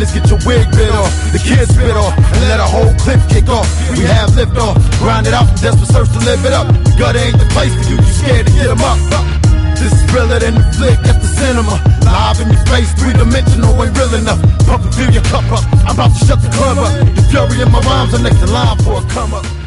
witness, get your wig bit off, the kids spit off, and let a whole clip kick off. We have lift off, grind it out from desperate search to live it up. Gutter ain't the place for you, you scared to get them up. This is realer than the flick, that's the cinema. Live in your face, three-dimensional ain't real enough. Pump and fill your cup up, I'm about to shut the club up. The fury in my rhymes, I'm next in line for a come up.